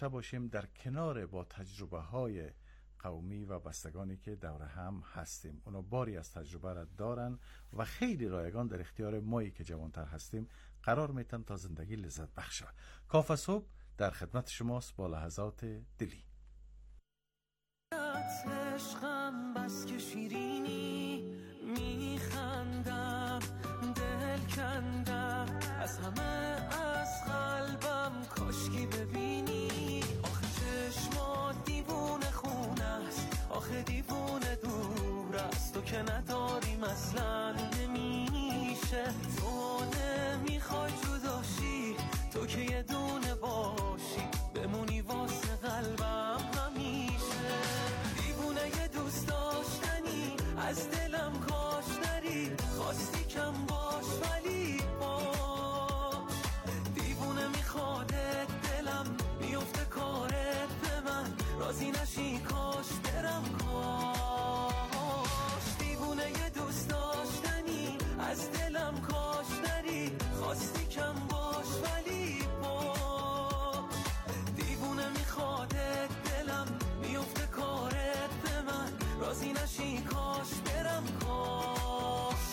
باشیم در کنار با تجربه های قومی و بستگانی که دور هم هستیم. اونا باری از تجربه را دارن و خیلی رایگان در اختیار مایی که جوانتر هستیم قرار میتن تا زندگی لذت بخشه. کافه صبح در خدمت شماست با لحظات دلی. عشقم بس که شیرینی میخندم دل کندم از همه از قلبم کاشکی ببینی آخه چشمات دیوونه خونه است آخه دیوونه دور است تو که نداریم اصلا نمیشه تو نمیخوای جداشی تو که یه دونه باشی بمونی واسه قلبم همیشه دیوونه یه دوست داشتنی از دلم کاش نری خواستی کم باش ولی باش دیوونه میخوادت دلم میفته کارت به من راضی نشی کاش برم کاش دیوونه یه دوست داشتنی از دلم کاش نری خواستی کم باش ولی باش دیوونه میخوادت دلم میفته کارت به من راضی نشی کاش برم کاش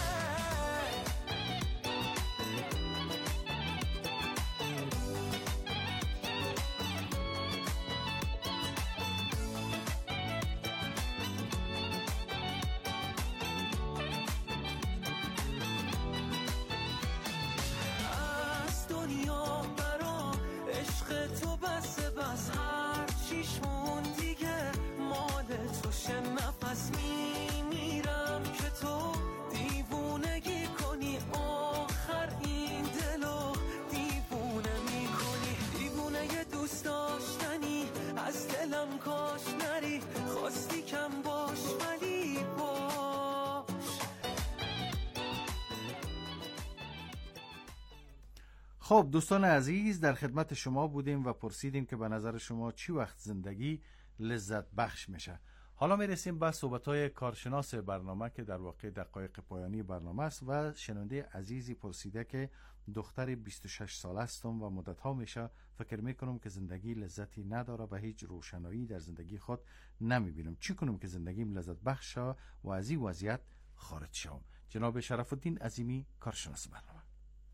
از دنیا برا عشق تو بس هر چیشمون دیگه مال تو شه نفس میمیرم که تو دیوونگی کنی آخر این دلو دیوونه میکنی دیوونه یه دوست داشتنی از دلم کاش نری خواستی کم باش ولی باش. خب دوستان عزیز، در خدمت شما بودیم و پرسیدیم که به نظر شما چی وقت زندگی لذت بخش میشه. حالا میرسیم به صحبت‌های کارشناس برنامه که در واقع دقایق پایانی برنامه است و شنونده عزیزی پرسیده که دختر 26 ساله هستم و مدت‌ها میشه فکر میکنم که زندگی لذتی نداره و هیچ روشنایی در زندگی خود نمیبینم. چی کنم که زندگیم لذت بخش شه و از این وضعیت خارج شوم؟ جناب شرف الدین عظیمی، کارشناس برنامه.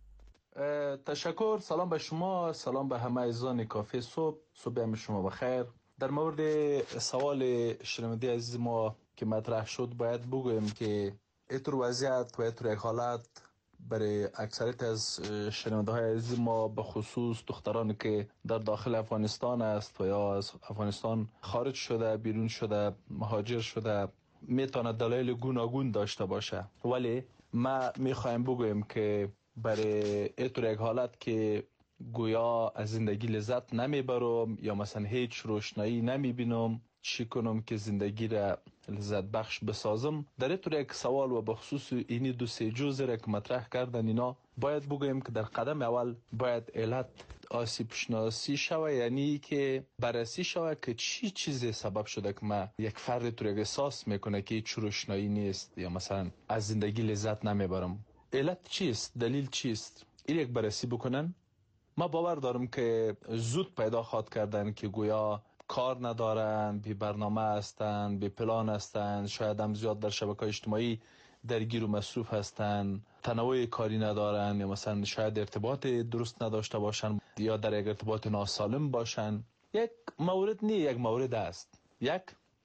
تشکر. سلام به شما، سلام به همه عزیزان کافه صبح. صبح هم شما بخیر. در مورد سوال شنونده عزیز ما که مطرح شد باید بگویم که اینطور وضعیت و اینطور یک حالت برای اکثریت از شنونده های عزیز ما به خصوص دخترانی که در داخل افغانستان است و یا از افغانستان خارج شده، بیرون شده، مهاجر شده، میتونه دلایل گوناگون داشته باشه. ولی ما میخوایم بگویم که برای اینطور یک حالت که گویا از زندگی لذت نمیبرم یا مثلا هیچ روشنایی نمیبینم، چی کنم که زندگی را لذت بخش بسازم؟ در اینطور یک سوال و بخصوص اینی دو سه جزء را که مطرح کردن اینا باید بگویم که در قدم اول باید علت آسیب شناسی شوه، یعنی که بررسی شوه که چی چیزی سبب شده که ما یک فرد طور احساس میکنه که هیچ روشنایی نیست یا مثلا از زندگی لذت نمیبرم. علت چیست؟ دلیل چیست؟ این یک بررسی بکنن. ما باور دارم که زود پیدا خواهد کردن که گویا کار ندارن، بی برنامه هستن، بی پلان هستن، شاید هم زیاد در شبکه‌های اجتماعی درگیر و مصروف هستن، تنوع کاری ندارن یا مثلا شاید ارتباط درست نداشته باشن یا در یک ارتباط ناسالم باشن. یک مورد نه، یک مورد است. یک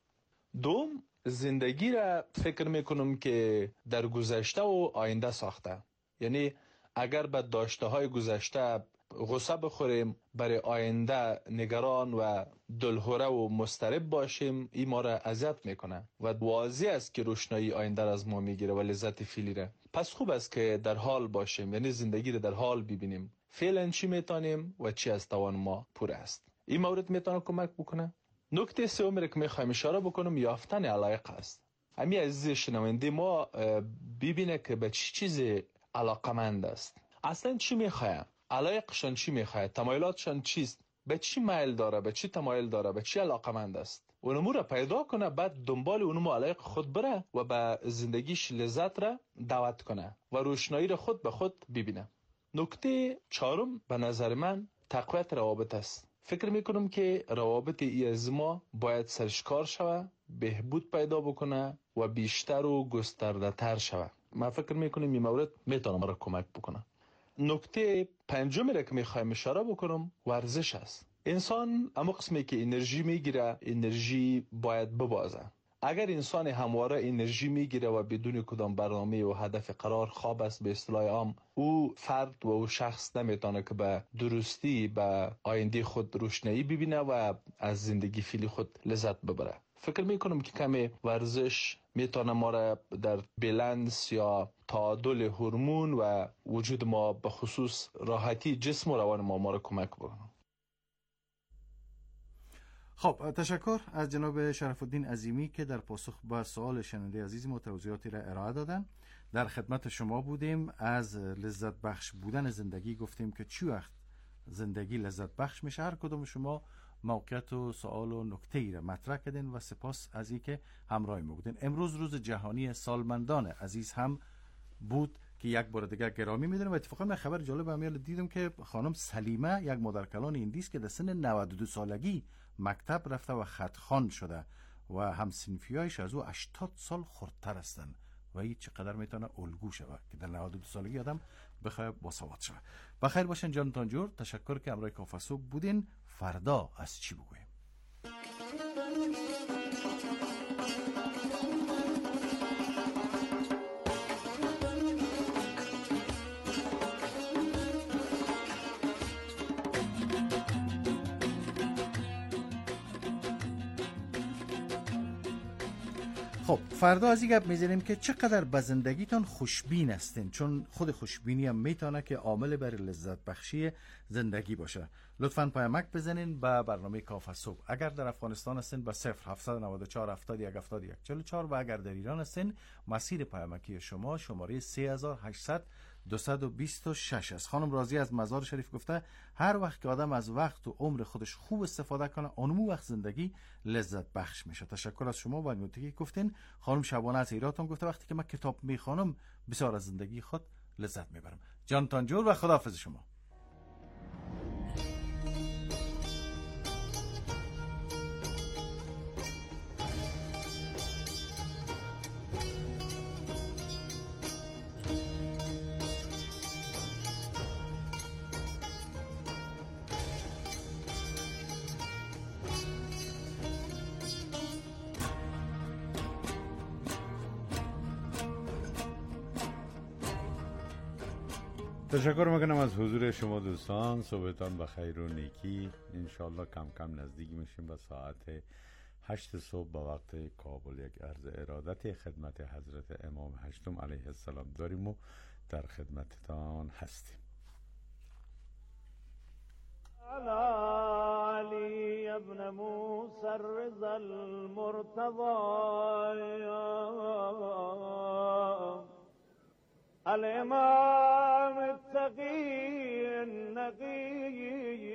دوم، زندگی را فکر میکنم که در گذشته و آینده ساخته. یعنی اگر به داشته های گذشته غصه بخوریم، برای آینده نگران و دلهوره و مضطرب باشیم، این ما را اذیت میکنه و واضح است که روشنایی آینده را از ما میگیره و لذت فعلی را. پس خوب است که در حال باشیم، یعنی زندگی را در حال ببینیم، فعلا چی میتونیم و چی از توان ما پور است. این مورد میتونه کمک بکنه. نکته سوم را که میخوایم اشاره بکنم یافتن علایق است. همین عزیز شنونده ما ببینه که به چه چیز علاقمند است، اصلا چی میخواه، علایقشان چی میخواه، تمایلاتشان چیست، به چی میل داره، به چی تمایل داره، به چی علاقمند است. اونمو را پیدا کنه، بعد دنبال اونمو علایق خود بره و به زندگیش لذت را دعوت کنه و روشنایی را خود به خود ببینه. نکته چهارم به نظر من تقویت روابط است. فکر میکنم که روابط ای از ما باید سرشکار شوه، بهبود پیدا بکنه و بیشتر و گسترده تر شوه. من فکر میکنم این مورد میتونه مرا کمک بکنه. نکته پنجمی را که میخوایم اشاره بکنم ورزش است. انسان اما قسمی که انرژی میگیره، انرژی باید ببازه. اگر انسان همواره انرژی میگیره و بدون کدام برنامه و هدف قرار خواب است، به اصطلاح عام او فرد و او شخص نمیتونه که به درستی به آینده خود روشنایی ببینه و از زندگی فعلی خود لذت ببره. فکر میکنم که کمی ورزش میتونه ما را در بالانس یا تعادل هورمون و وجود ما به خصوص راحتی جسم و روان ما را کمک بکنه. خب تشکر از جناب شرف الدین عظیمی که در پاسخ به سوال شنونده عزیز ما توضیحاتی را ارائه دادن. در خدمت شما بودیم. از لذت بخش بودن زندگی گفتیم که چی وقت زندگی لذت بخش میشه. هر کدوم شما موقعیت و سوال و نکته ای را مطرح کردین و سپاس از این که همراه ما بودین. امروز روز جهانی سالمندان عزیز هم بود که یک بار دیگه گرامی میدونم و اتفاقا من خبر جالب امیال دیدم که خانم سلیمه یک مادرکلان هندی است که در سن 92 سالگی مکتب رفته و خطخوان شده و هم سنفیایش از او 80 سال خردتر هستند و این چقدر میتونه الگو شود که در 92 سالگی آدم بخواد باسواد شود. بخیر باشین جانتان جور. تشکر که همراه کافه صبح بودین. فردا از چی بگویم؟ خب فردا از این گپ میزنیم که چقدر به زندگیتان خوشبین هستین، چون خود خوشبینی هم میتونه که عامل بر لذت بخشی زندگی باشه. لطفاً پیامک بزنین به برنامه کافه صبح. اگر در افغانستان هستین به 0794 71 71 44 و اگر در ایران هستین مسیر پیامکی شما شماره 3800 226 است. خانم راضی از مزار شریف گفته هر وقت که آدم از وقت و عمر خودش خوب استفاده کنه اونمو وقت زندگی لذت بخش میشه. تشکر از شما و نکته که گفتین. خانم شبانه از ایران هم گفته وقتی که من کتاب میخوانم بسیار از زندگی خود لذت میبرم. جانتان جور و خداحافظ شما. تشکر میکنم از حضور شما دوستان. صبحتان بخیر و نیکی. انشالله کم کم نزدیک میشیم به ساعت 8 صبح به وقت کابل. یک عرض ارادت خدمت حضرت امام هشتم علیه السلام داریم و در خدمتتان هستیم. علی ابن موسی الرضا المرتضى الامام التقي النقي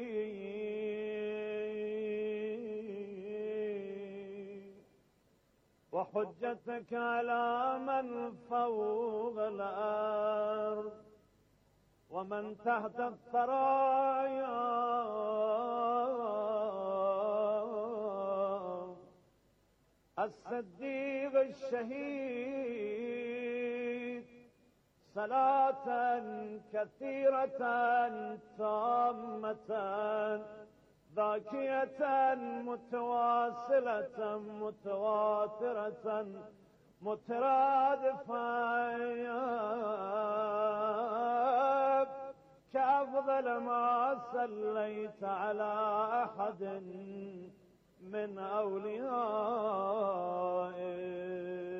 وحجتك على من فوق الأرض ومن تحت الثرايا الصديق الشهيد صلاة كثيرة تامة ذاكية متواصلة متواترة مترادفة كأفضل ما صليت على أحد من أوليائك.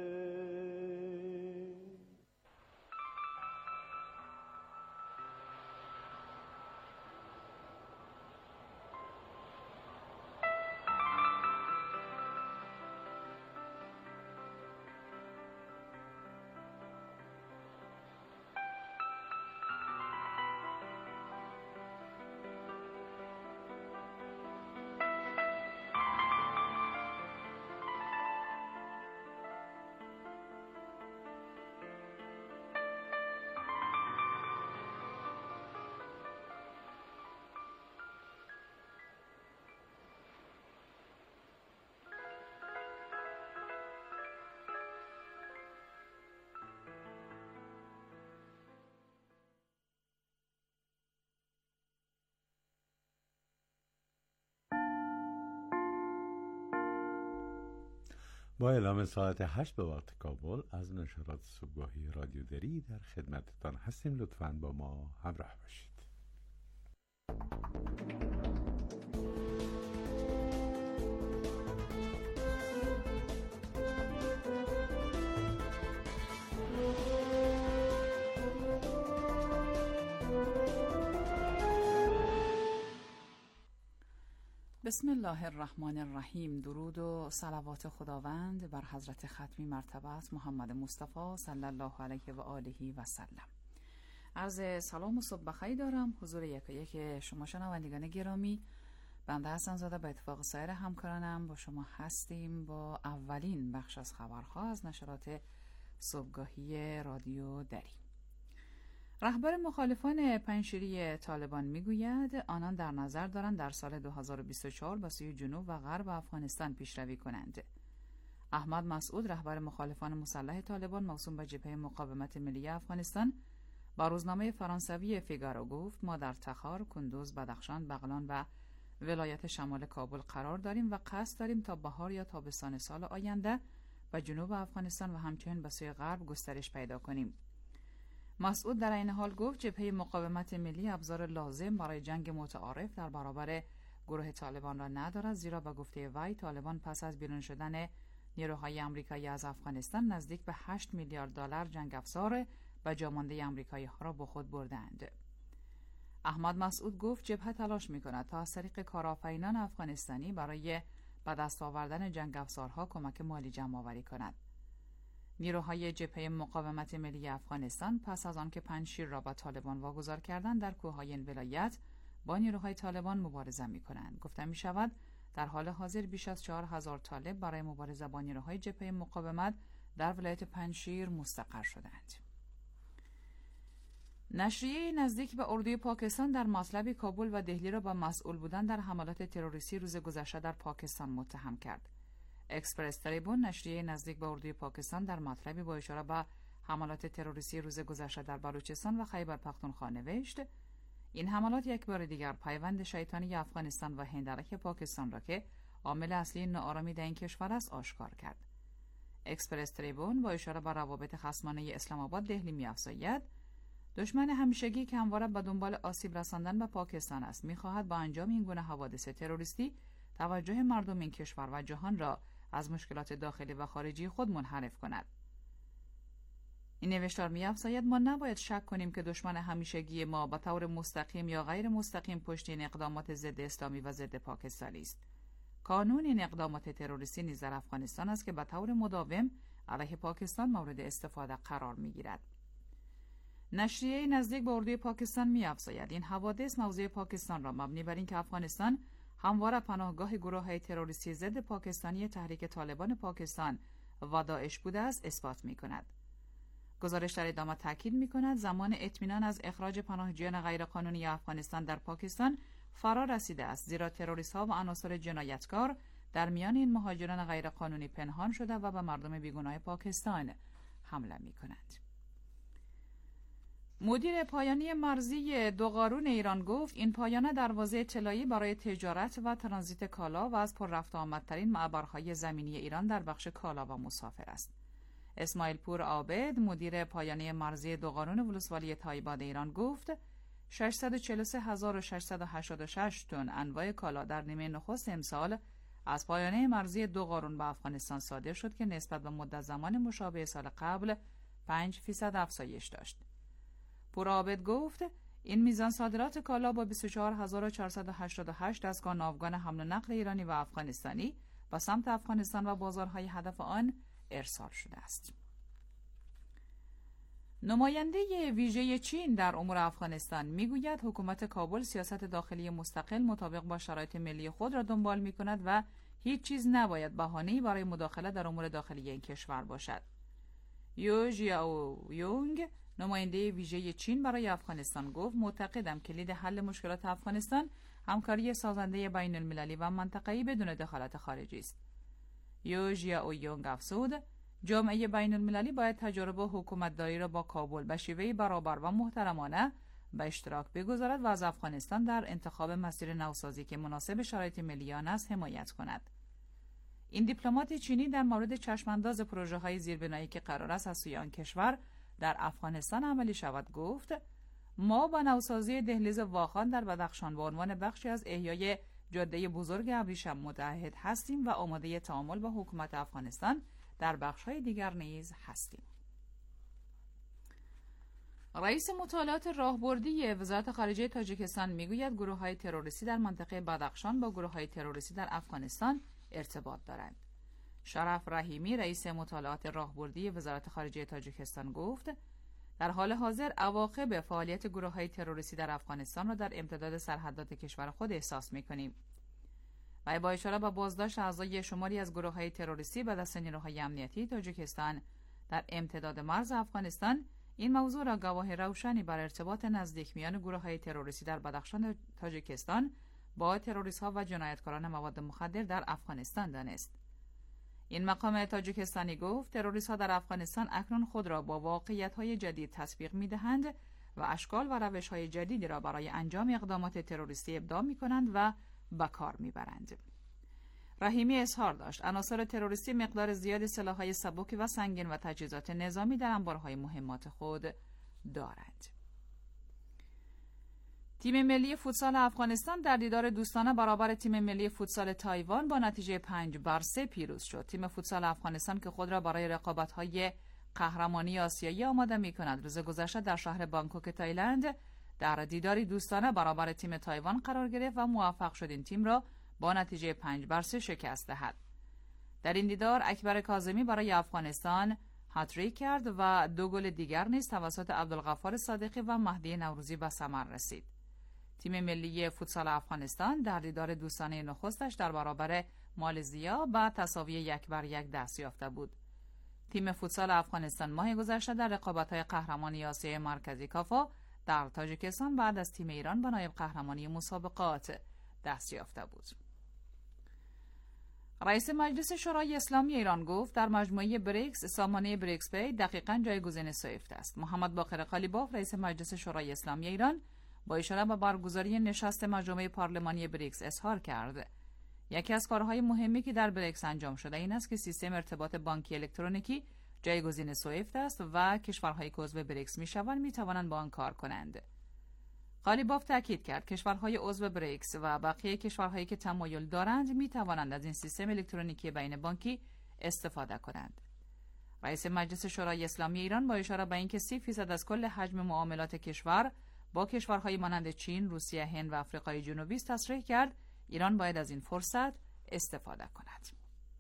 با اعلام ساعت 8 به وقت کابل از نشرات صبحگاهی رادیو دری در خدمتتان هستیم. لطفاً با ما همراه باشید. بسم الله الرحمن الرحیم. درود و صلوات خداوند بر حضرت ختمی مرتبت محمد مصطفی صلی الله علیه و آله و سلم. عرض سلام و صبح بخیر دارم حضور یک شما شنوندگان گرامی. بنده حسن زاده به اتفاق سایر همکارانم با شما هستیم با اولین بخش از خبرها از نشرات صبحگاهی رادیو دری. رهبر مخالفان پنجشیری طالبان میگوید آنان در نظر دارند در سال 2024 به سوی جنوب و غرب افغانستان پیشروی کنند. احمد مسعود رهبر مخالفان مسلح طالبان موسوم به جبهه مقاومت ملی افغانستان با روزنامه فرانسوی فیگارو گفت ما در تخار، کندوز، بدخشان، بغلان و ولایت شمال کابل قرار داریم و قصد داریم تا بهار یا تابستان سال آینده به جنوب افغانستان و همچنین به سوی غرب گسترش پیدا کنیم. مسعود در این حال گفت جبهه مقاومت ملی ابزار لازم برای جنگ متعارف در برابر گروه طالبان را ندارد، زیرا به گفته وی طالبان پس از بیرون شدن نیروهای آمریکایی از افغانستان نزدیک به 8 میلیارد دلار جنگ افزار به جامانده آمریکایی ها را با خود بردند. احمد مسعود گفت جبهه تلاش می‌کند تا از طریق کارآفرینان افغانستانی برای به دست آوردن جنگ افزارها کمک مالی جمع‌آوری کند. نیروهای جبهه مقاومت ملی افغانستان پس از آنکه پنجشیر را به طالبان واگذار کردند در کوههای این ولایت با نیروهای طالبان مبارزه می‌کنند. گفته می‌شود در حال حاضر بیش از 4000 طالب برای مبارزه با نیروهای جبهه مقاومت در ولایت پنجشیر مستقر شدند. نشریه نزدیک به اردوی پاکستان در مطلب کابل و دهلی را با مسئول بودن در حملات تروریستی روز گذشته در پاکستان متهم کرد. اکسپرس تریبون نشریه نزدیک به اردوی پاکستان در مطلبی با اشاره به حملات تروریستی روز گذشته در بلوچستان و خیبر پختونخوا نوشت این حملات یک بار دیگر پیوند شیطانی افغانستان و هند علیه پاکستان را که عامل اصلی ناآرامی در این کشور است آشکار کرد. اکسپرس تریبون با اشاره به روابط خصمانه اسلام آباد دهلی می‌افزاید دشمن همیشگی که همواره به دنبال آسیب رساندن به پاکستان است می‌خواهد با انجام این گونه حوادث تروریستی توجه مردم این کشور و جهان را از مشکلات داخلی و خارجی خود منحرف کند. این نوشتار می‌افزاید ما نباید شک کنیم که دشمن همیشگی ما به طور مستقیم یا غیر مستقیم پشت این اقدامات ضد اسلامی و ضد پاکستانی است. کانون این اقدامات تروریستی نیز در افغانستان است که به طور مداوم علیه پاکستان مورد استفاده قرار می‌گیرد. نشریه نزدیک به اردوی پاکستان می‌افزاید این حوادث موضع پاکستان را مبنی بر اینکه افغانستان همواره پناهگاه گروه‌های تروریستی ضد پاکستانی تحریک طالبان پاکستان و داعش بوده است اثبات می‌کند. گزارش در ادامه تاکید می‌کند زمان اطمینان از اخراج پناهجویان غیرقانونی افغانستان در پاکستان فرا رسیده است، زیرا تروریست‌ها و عناصر جنایتکار در میان این مهاجران غیرقانونی پنهان شده و به مردم بیگناه پاکستان حمله می‌کنند. مدیر پایانی مرزی دوغارون ایران گفت این پایانه دروازه طلایی برای تجارت و ترانزیت کالا و از پر رفت آمدترین معبرهای زمینی ایران در بخش کالا و مسافر است. اسماعیل پور عابد مدیر پایانی مرزی دوغارون ولسوالی تایباد ایران گفت 643,686 تن انواع کالا در نیمه نخست امسال از پایانه مرزی دوغارون به افغانستان صادر شد که نسبت به مدت زمان مشابه سال قبل 5% افزایش داشت. پور عابد گفت این میزان صادرات کالا با 24,488 دستگاه ناوگان حمل و نقل ایرانی و افغانستانی به سمت افغانستان و بازارهای هدف آن ارسال شده است. نماینده ویژه چین در امور افغانستان میگوید حکومت کابل سیاست داخلی مستقل مطابق با شرایط ملی خود را دنبال میکند و هیچ چیز نباید بهانه‌ای برای مداخله در امور داخلی این کشور باشد. یو ژیائو یونگ نماینده ویژه چین برای افغانستان گفت معتقدم کلید حل مشکلات افغانستان همکاری سازنده بین المللی و منطقه‌ای بدون دخالت خارجی است. یو ژیائو یونگ افزود جامعه بین المللی باید تجربه حکومتداری را با کابل به شیوهی برابر و محترمانه به اشتراک بگذارد و از افغانستان در انتخاب مسیر نوسازی که مناسب شرایط ملی آن است حمایت کند. این دیپلمات چینی در مورد چشمانداز پروژه‌های زیربنایی که قرار است از سوی آن کشور در افغانستان عملی شود گفت: ما با نوسازی دهلیز واخان در بدخشان به عنوان بخشی از احیای جاده بزرگ ابریشم متحد هستیم و آماده تعامل با حکومت افغانستان در بخش‌های دیگر نیز هستیم. رئیس مطالعات راهبردی وزارت خارجه تاجیکستان میگوید گروه‌های تروریستی در منطقه بدخشان با گروه‌های تروریستی در افغانستان ارتباط دارند. شرف رحیمی رئیس مطالعات راهبردی وزارت خارجه تاجیکستان گفت: در حال حاضر عواقب فعالیت گروه‌های تروریستی در افغانستان را در امتداد سرحدات کشور خود احساس می‌کنیم. و با اشاره به بازداشت اعضای شماری از گروه‌های تروریستی به دست نیروهای امنیتی تاجیکستان در امتداد مرز افغانستان، این موضوع را گواه روشنی بر ارتباط نزدیک میان گروه‌های تروریستی در بدخشان تاجیکستان با تروریست‌ها و جنایتکاران مواد مخدر در افغانستان دانست. این مقام تاجیکستانی گفت تروریست‌ها در افغانستان اکنون خود را با واقعیت‌های جدید تطبیق می‌دهند و اشکال و روش‌های جدیدی را برای انجام اقدامات تروریستی ابداع می‌کنند و به کار می‌برند. رحیمی اظهار داشت عناصر تروریستی مقدار زیادی سلاح‌های سبک و سنگین و تجهیزات نظامی در انبارهای مهمات خود دارند. تیم ملی فوتسال افغانستان در دیدار دوستانه برابر تیم ملی فوتسال تایوان با نتیجه 5-3 پیروز شد. تیم فوتسال افغانستان که خود را برای رقابت‌های قهرمانی آسیایی آماده می‌کند، روز گذشته در شهر بانکوک تایلند در دیداری دوستانه برابر تیم تایوان قرار گرفت و موفق شد این تیم را با نتیجه 5-3 شکست دهد. در این دیدار اکبر کاظمی برای افغانستان هتریک کرد و 2 گل دیگر نیز توسط عبدالغفار صادقی و مهدی نوروزی به ثمر رسید. تیم ملی فوتسال افغانستان در دیدار دوستانه نخستش در برابر مالزیا به تساوی 1-1 دست یافته بود. تیم فوتسال افغانستان ماه گذشته در رقابت‌های قهرمانی آسیای مرکزی کافا در تاجیکستان بعد از تیم ایران به نایب قهرمانی مسابقات دست یافته بود. رئیس مجلس شورای اسلامی ایران گفت در مجموعه بریکس سامانه بریکس پی دقیقاً جایگزین سویفت است. محمد باقر قالیباف رئیس مجلس شورای اسلامی ایران با اشاره به برگزاری نشست مجمع پارلمانی بریکس اظهار کرد یکی از کارهای مهمی که در بریکس انجام شده این است که سیستم ارتباط بانکی الکترونیکی جایگزین سویفت است و کشورهایی که عضو بریکس میشوند میتوانند با آن کار کنند. قالیباف تاکید کرد کشورهای عضو بریکس و بقیه کشورهایی که تمایل دارند می توانند از این سیستم الکترونیکی بین بانکی استفاده کنند. رئیس مجلس شورای اسلامی ایران با اشاره به اینکه 30% از کل حجم معاملات کشور با کشورهای مانند چین، روسیه، هند و آفریقای جنوبی است تصریح کرد ایران باید از این فرصت استفاده کند.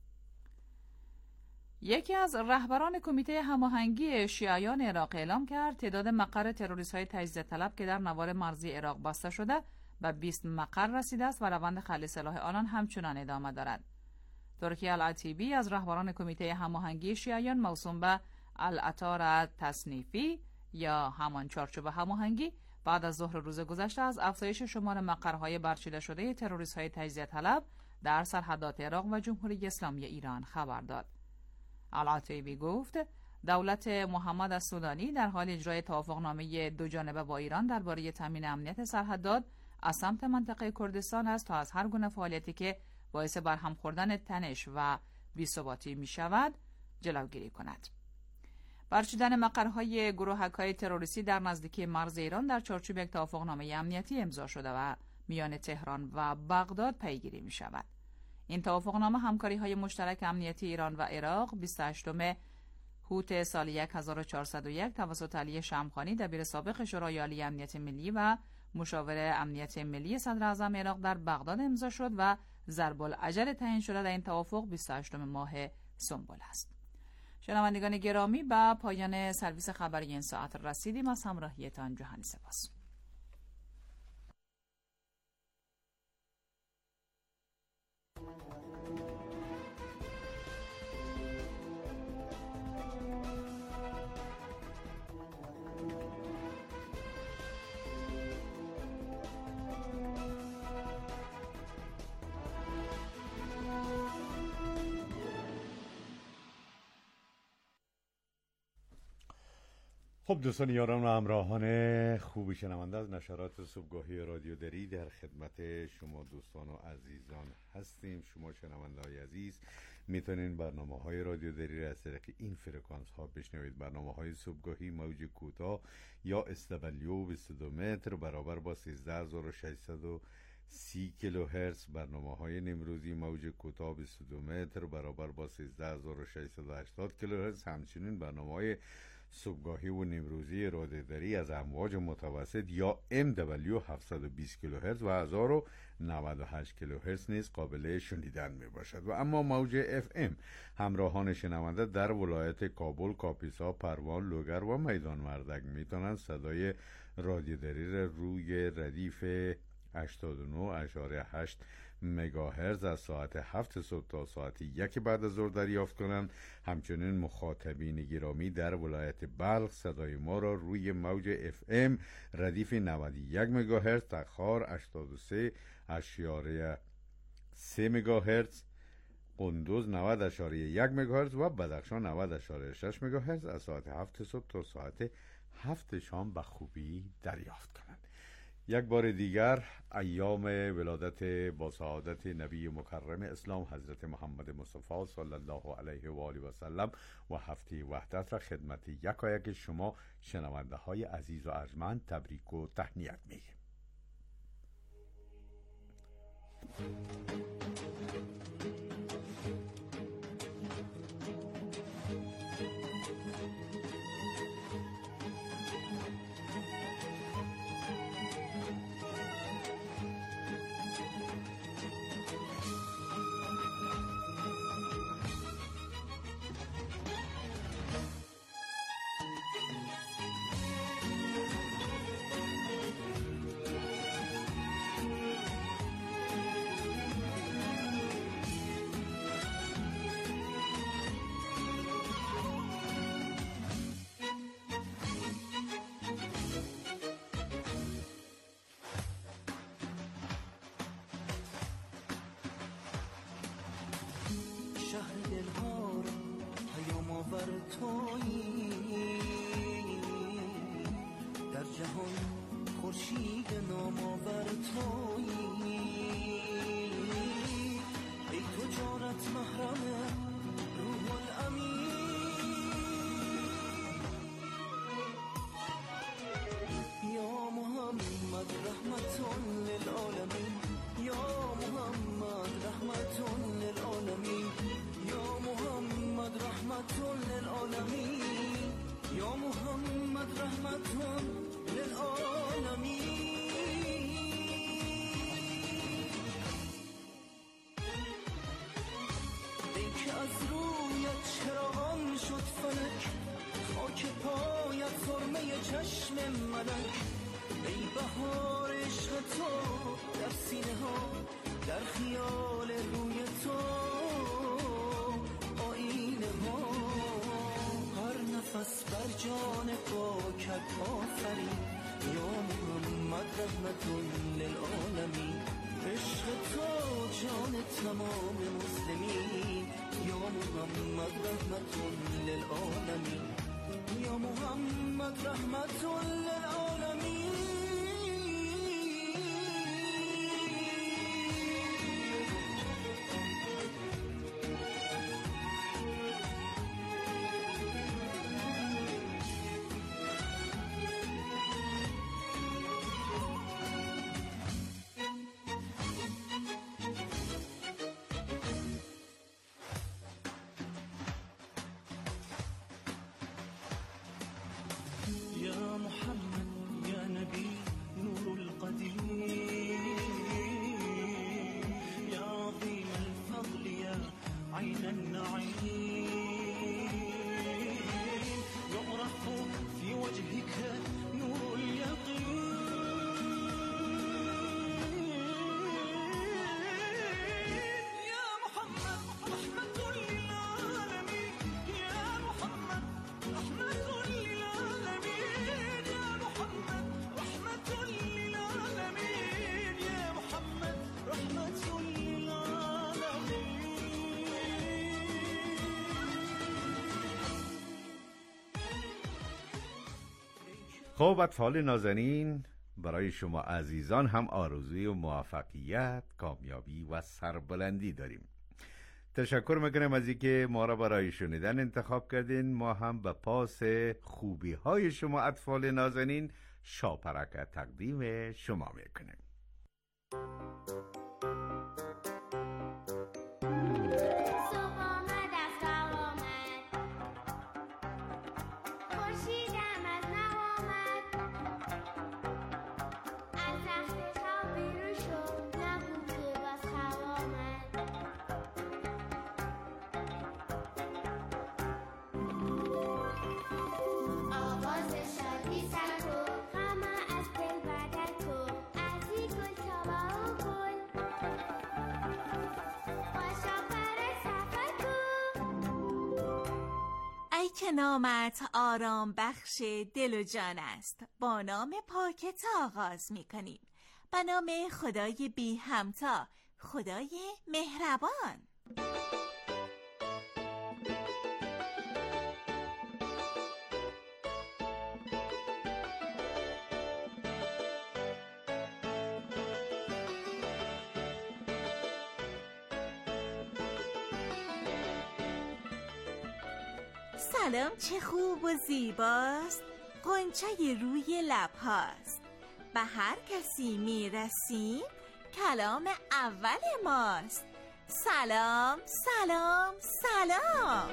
یکی از رهبران کمیته هماهنگی شیعیان عراق اعلام کرد تعداد مقر تروریست‌های تجزیه طلب که در نوار مرزی عراق بسته شده به 20 مقر رسیده است و روند خلع سلاح آنان همچنان ادامه دارد. ترکی العتیبی از رهبران کمیته هماهنگی شیعیان موسوم به العطار تصنیفی یا همان چارچوب هماهنگی بعد از ظهر روز گذشته از افزایش شمار مقرهای برچیده شده تروریست‌های تجزیه طلب در سرحدات عراق و جمهوری اسلامی ایران خبر داد. العتیبی گفت دولت محمد السودانی در حال اجرای توافقنامه دو جانبه با ایران درباره تامین امنیت سرحدات از سمت منطقه کردستان است تا از هر گونه فعالیتی که باعث برهم خوردن تنش و بی‌ثباتی می شود جلوگیری کند. برچیدن مقرهای گروهک‌های تروریستی در نزدیکی مرز ایران در چارچوب یک توافقنامه امنیتی امضا شده و میان تهران و بغداد پیگیری می شود. این توافقنامه همکاری‌های مشترک امنیتی ایران و عراق 28 هوت سال 1401 توسط علی شمخانی دبیر سابق شورای عالی امنیت ملی و مشاور امنیت ملی صدر اعظم عراق در بغداد امضا شد و ضرب الاجل تعیین شده در این توافق 28 ماه سنبل است. شنوندگان گرامی به پایان سرویس خبری این ساعت رسیدیم. از همراهیتان جهانی سپاس. خب دوستان یاران و همراهان خوب شنونده از نشرات صبحگاهی رادیو دری در خدمت شما دوستان و عزیزان هستیم. شما شنونده های عزیز میتونین برنامه های رادیو دری را از طریق این فرکانس ها بشنوید. برنامه های صبحگاهی موج کوتاه یا استبلیو 22 متر برابر با 13630 کیلوهرتز، برنامه های نمروزی موج کوتاه 22 متر برابر با 13680 کیلوهرتز، همچنین برنامه های صبحگاهی و نمروزی رادیو دری از امواج متوسط یا MW 720 کیلوهرتز و 1098 کیلوهرتز نیز قابل شنیدن می باشد. و اما موج FM همراهان شنونده در ولایت کابل، کاپیسا، پروان، لوگر و میدان وردک می توانند صدای رادیو دری را روی ردیف 89.8 مگاهرتز از ساعت 7 صبح تا ساعت 1 بعد از ظهر دریافت کنند. همچنین مخاطبین گرامی در ولایت بلخ صدای ما را روی موج FM ردیف 91 مگاهرتز، تخار 83.3 مگاهرتز، قندوز 90.1 مگاهرتز و بدخشان 90.6 مگاهرتز از ساعت 7 صبح تا ساعت 7 شام به خوبی دریافت کنند. یک بار دیگر ایام ولادت با سعادت نبی مکرم اسلام حضرت محمد مصطفی صلی الله علیه و آله و سلم و هفته وحدت را خدمت یکایک شما شنونده های عزیز و ارجمند تبریک و تهنیت میگیم. شهر دلها را پیام آور تویی، در جهان خورشید نام آور تویی، ای تجارت محرم روح الامین، یا محمد رحمت للعالمین، یا محمد رحمت للعالمین، یا محمد رحمت للعالمین، یا محمد رحمت للعالمین. ای که از رویت چراغان شد فلک، خاک پایت سرمه چشم ملک، ای بهار عشق تو در سینه ها، در خیال روی تو آینه ها، هر نفس بر جان پاکت آفرین، یا محمد رحمت للعالمین، عشق تو جان تمام مسلمین، یا محمد رحمت للعالمین، یا محمد رحمت للعالمین. يا محمد يا نبي خب اطفال نازنین، برای شما عزیزان هم آرزوی و موفقیت، کامیابی و سربلندی داریم. تشکر میکنم از اینکه ما را برای شنیدن انتخاب کردین. ما هم به پاس خوبی های شما اطفال نازنین شاپرک تقدیم شما میکنیم. که نامت آرام بخش دل و جان است. با نام پاکت آغاز می کنیم. به نام خدای بی همتا، خدای مهربان. سلام چه خوب و زیباست، غنچه روی لب‌هاست. به هر کسی میرسیم کلام اول ماست. سلام سلام سلام.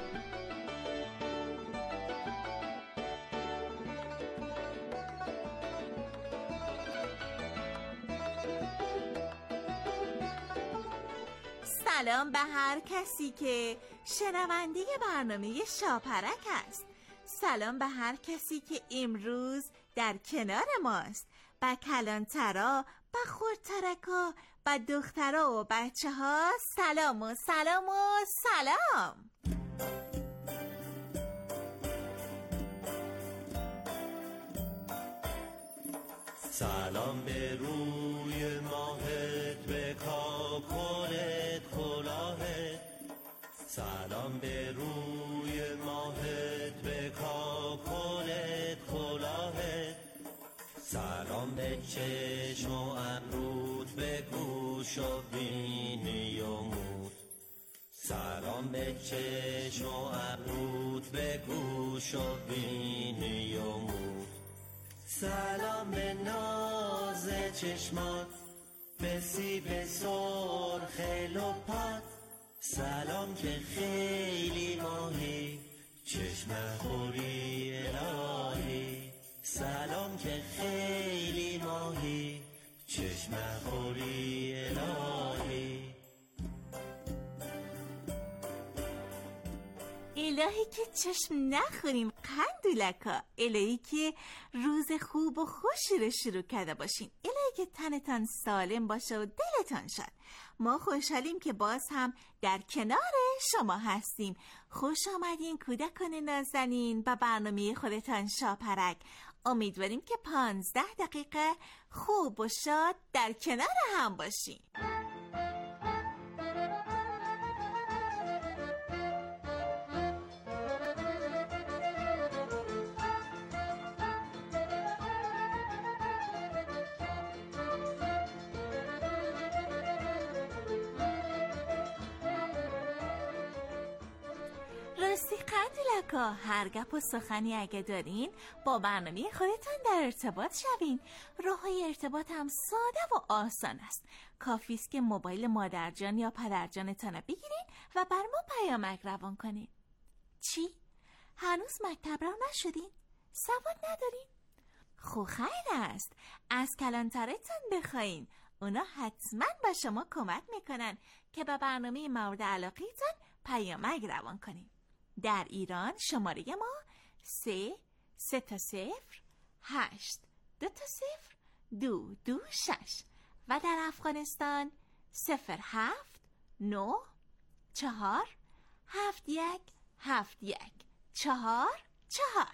سلام به هر کسی که شنونده برنامه شاپرک است. سلام به هر کسی که امروز در کنار ماست. به کلانترا، به خردترکا، به دخترا و بچه ها سلام و سلام و سلام. سلام به روی ماهت، به کاکلت کلاهت. سلام به روی ماهت، به کاکلت کلاهت. سلام به چشم و ابروت، به گوش و بینی و موت. سلام به چشم و ابروت، به گوش و بینی و موت. سلام به ناز چشمات، به سیب سرخ لپات. سلام که خیلی ماهی، چشم خوری الهی. سلام که خیلی ماهی، چشم خوری الهی. الهی که چشم نخورین قندولکا. الهی که روز خوب و خوشی رو شروع کرده باشین. الهی که تنتان سالم باشه و دلتان شاد. ما خوشحالیم که باز هم در کنار شما هستیم. خوش آمدین کودکان نازنین به برنامه خودتان شاپرک. امیدواریم که 15 دقیقه خوب و شاد در کنار هم باشین. راستی قندلکا، هر گپ و سخنی اگه دارین با برنامه خودتان در ارتباط شوین. راه‌های ارتباط هم ساده و آسان است. کافی است که موبایل مادرجان یا پدرجانتان بگیرین و بر ما پیامک روان کنین. چی؟ هنوز مکتب رو نشدین؟ سواد ندارین؟ خو خیر است. از کلانترتان بخواین. اونا حتما به شما کمک میکنن که به برنامه مورد علاقیتان پیامک روان کنین. در ایران شماره ما 3 تا 0 8 2 تا 0 2 2 6 و در افغانستان 07 9 4 7 1 7 1 4 4.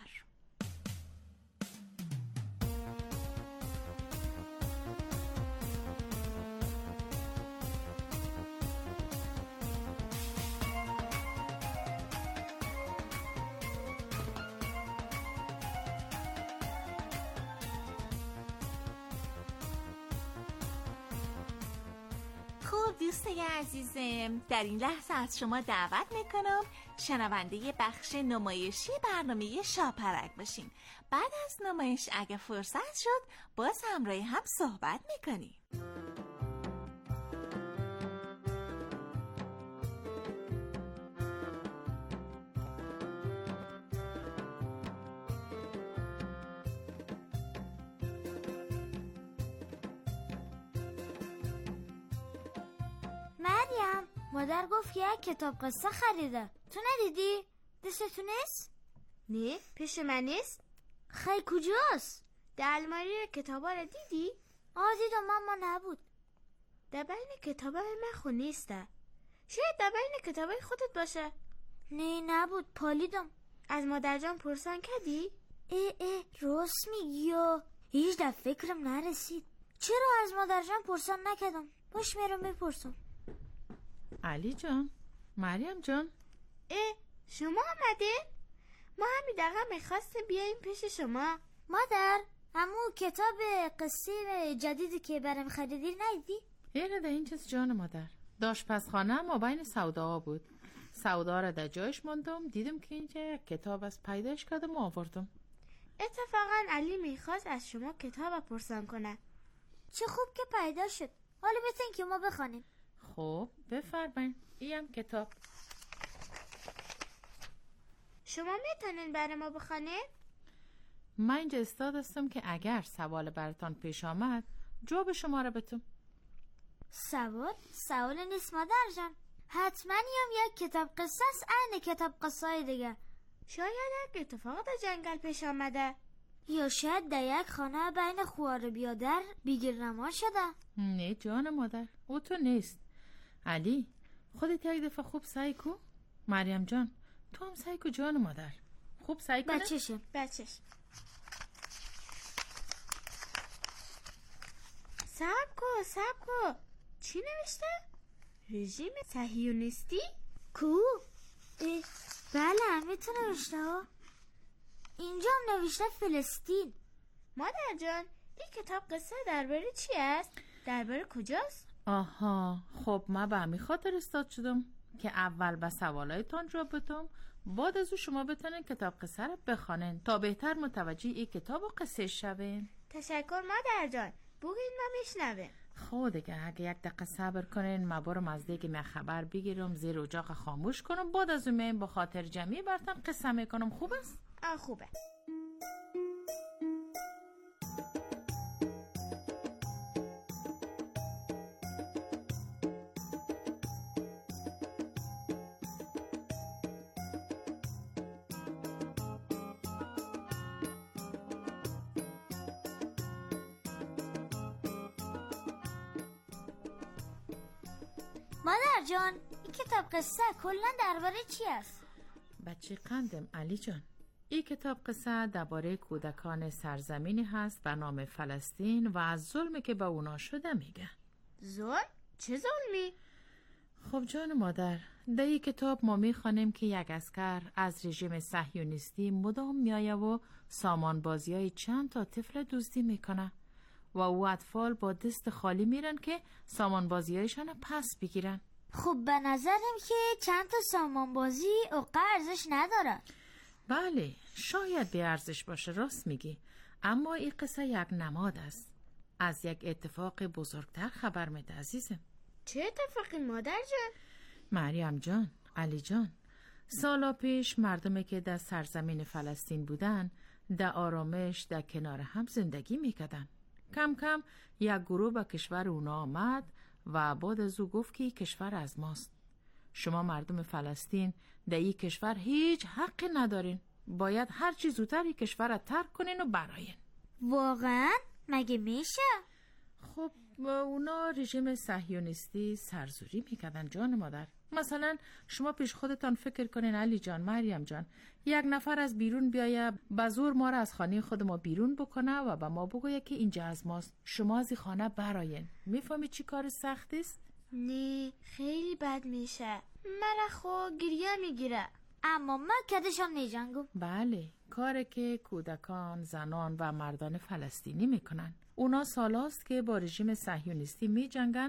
خب دوستای عزیزم، در این لحظه از شما دعوت میکنم شنونده بخش نمایشی برنامه شاپرک باشین. بعد از نمایش اگه فرصت شد باز همراه هم صحبت میکنیم. مریم، مادر گفت یک کتاب قصه خریده. تو ندیدی؟ دستتون نیست؟ نه، پیش من نیست. خیلی کجاست؟ در الماری کتابا رو دیدی؟ دیدم اما نبود. در بین کتابای من خو نیسته. شاید در بین کتابای خودت باشه. نه نبود، پالیدم. از مادر جان پرسان کردی؟ راست میگی. هیچ در فکرم نرسید. چرا از مادر جان پرسان نکردم؟ باش میرم بپرسم. علی جان، مریم جان، شما آمده؟ ما همین دقیقه میخواستیم بیاییم پیش شما. مادر، همون کتاب قصه جدیدی که برام خریدی ندیدی؟ اینه ده این چیز جان مادر. آشپزخانه ما بین سودا بود. سودا را در جایش ماندم، دیدم که اینجا کتاب از پیداش کردم و آوردم. اتفاقا علی میخواست از شما کتاب پرسان کنه. چه خوب که پیدا شد. حالا بتین که ما بخوانیم. خب بفرمایید، اینم کتاب. شما میتونین برای ما بخوانید؟ من اینجا استاد هستم که اگر سوال براتان پیش آمد جواب شما را بتون. سوال نیست مادر جان. حتما یک کتاب قصه است، عین کتاب قصه های دیگه. شاید یک اتفاق در جنگل پیش آمده، یا شاید در یک خانه بین خوار بیادر بیگیرنما شده. نه جان مادر، او تو نیست. علی، خودت یک دفعه خوب سعی کو. مریم جان، تو هم سعی کو جان مادر. خوب سعی کنه. بچش. صبر کو. چی نوشته؟ رژیم صهیونیستی؟ کو؟ بله میتونه نوشته ها. اینجا هم نوشته فلسطین. مادر جان، این کتاب قصه درباره چی است؟ درباره کجاست؟ آها، خب من به همین خاطر استاد شدم که اول به سوالایتان جواب بدم، بعد از او شما بتونین کتاب قصه رو بخوانین تا بهتر متوجه این کتاب و قصه شوین. تشکر مادر جان، بگین ما میشنویم. خب دیگه اگه یک دقیقه صبر کنین من برم از دیگه من خبر بگیرم، زیر اجاق خاموش کنم، بعد از اون میایم با خاطر جمعی براتون قصه میکنم. خوب است؟ خوبه. مادر جان، این کتاب قصه کلا درباره چی است؟ بچه قندم علی جان، این کتاب قصه درباره کودکان سرزمینی هست به نام فلسطین و از ظلمی که به اونا شده میگه. ظلم؟ چه ظلمی؟ خب جان مادر، در این کتاب ما میخوانیم که یک عسکر از رژیم صهیونیستی مدام میایه و سامانبازیای چند تا طفل دزدی میکنه و او اطفال با دست خالی میرن که سامانبازیایشان پس بگیرن. خب به نظرم که چند تا سامانبازی اوقع ارزش نداره. بله، شاید بی ارزش باشه، راست میگی، اما این قصه یک نماد است. از یک اتفاق بزرگتر خبر میده عزیزم. چه اتفاقی مادر جان؟ مریم جان، علی جان، سالا پیش مردمی که در سرزمین فلسطین بودن در آرامش در کنار هم زندگی میکردن. کم کم یک گروه به کشور اونا آمد و بعد از او گفت که این کشور از ماست. شما مردم فلسطین در این کشور هیچ حقی ندارین. باید هر چی زودتر این کشور را ترک کنین و براین. واقعا؟ مگه میشه؟ خب اونا رژیم صهیونیستی سرزوری میکردن جان مادر. مثلا شما پیش خودتان فکر کنین علی جان، مریم جان، یک نفر از بیرون بیایه به زور ما را از خانه خود ما بیرون بکنه و به ما بگویه که اینجا از ماست، شما از این خانه براین. میفهمی چی کار سخت است؟ نه، خیلی بد میشه. مرا خو گریه میگیره. اما من کدشان نیجنگم. بله، کاری که کودکان، زنان و مردان فلسطینی میکنن. اونا سالاست که با رژیم صهیونیستی میجنگن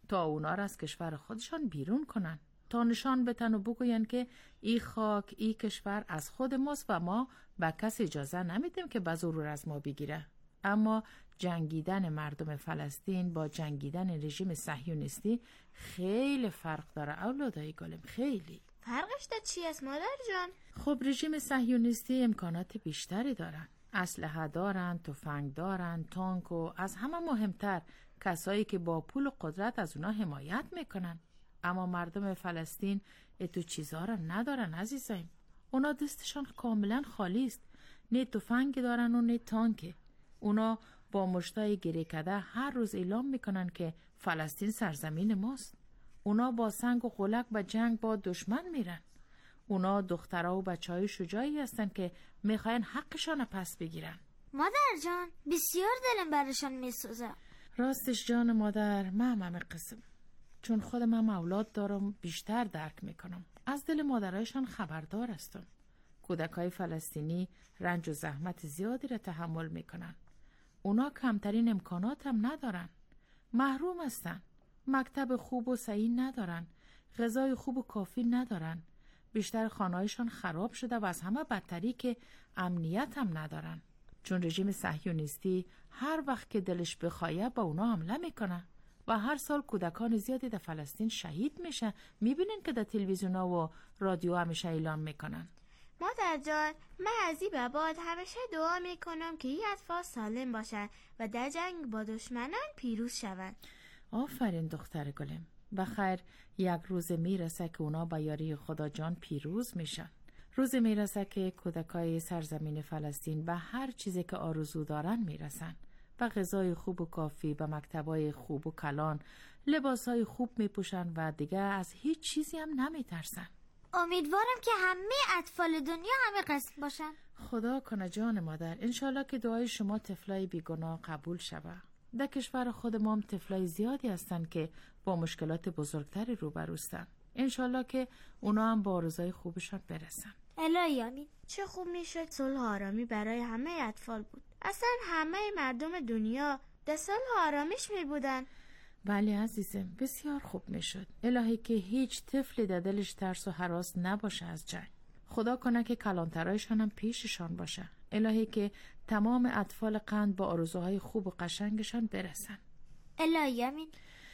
تا اونا را از کشور خودشان بیرون کنن، تا نشان بتن و بگوین که ای خاک، ای کشور از خود ماست و ما به کسی اجازه نمیدیم که به زور از ما بگیره. اما جنگیدن مردم فلسطین با جنگیدن رژیم صهیونیستی خیلی فرق داره اولادای گلم، خیلی. فرقش در چی است مادر جان؟ خب رژیم صهیونیستی امکانات بیشتری دارن، اسلحه دارن، تفنگ دارن، تانک و از همه مهمتر کسایی که با پول و قدرت از اونا حمایت میکنن. اما مردم فلسطین اتو چیزها را ندارن عزیزایم. اونا دستشان کاملا خالی است، نه تفنگ دارن و نه تانک. اونا با مشتای گره کده هر روز اعلام میکنن که فلسطین سرزمین ماست. اونا با سنگ و قلق به جنگ با دشمن میرن. اونا دخترها و بچهای شجاعی هستن که میخواین حقشان پس بگیرن. مادر جان بسیار دلم برشان میسوزه. راستش جان مادر، من همه قسم، چون خودم هم اولاد دارم بیشتر درک میکنم. از دل مادرایشان خبردار هستم. کودکای فلسطینی رنج و زحمت زیادی را تحمل میکنن. اونا کمترین امکانات هم ندارن، محروم هستن، مکتب خوب و صحیح ندارن، غذای خوب و کافی ندارن، بیشتر خانه‌هایشان خراب شده و از همه بدتری که امنیت هم ندارن، چون رژیم صهیونیستی هر وقت که دلش بخواه با اونا حمله میکنه و هر سال کودکان زیادی در فلسطین شهید میشه. میبینین که در تلویزیونا و رادیو همیشه اعلام میکنن. مادر جان من از این به بعد همیشه دعا میکنم که این اطفال سالم باشن و در جنگ با دشمنان پیروز شوند. آفرین دختر گلم. بخیر یک روز میرسه که اونا با یاری خدا جان پیروز میشن. روز میرسه که کودکای سرزمین فلسطین به هر چیزی که آرزو دارن میرسن. به غذای خوب و کافی، به مکتبای خوب و کلان، لباسای خوب میپوشن و دیگه از هیچ چیزی هم نمیترسن. امیدوارم که همه اطفال دنیا همه قسم باشن. خدا کنه جان مادر. انشالله که دعای شما طفلای بیگناه قبول شوه. در کشور خود ما هم طفلای زیادی هستن که با مشکلات بزرگتری روبروستن. انشالله که اونا هم با آرزوهای خوبشان برسن. الهی آمین. چه خوب میشد صلح و آرامی برای همه اطفال بود. اصلا همه مردم دنیا در صلح و آرامش می بودن. بله عزیزم، بسیار خوب میشد. الهی که هیچ طفلی در دلش ترس و هراس نباشه از جنگ. خدا کنه که کلانترایشان هم پیششان باشه. الهی که تمام اطفال قند با آرزوهای خوب و قشنگشان برسن. الهی آمین.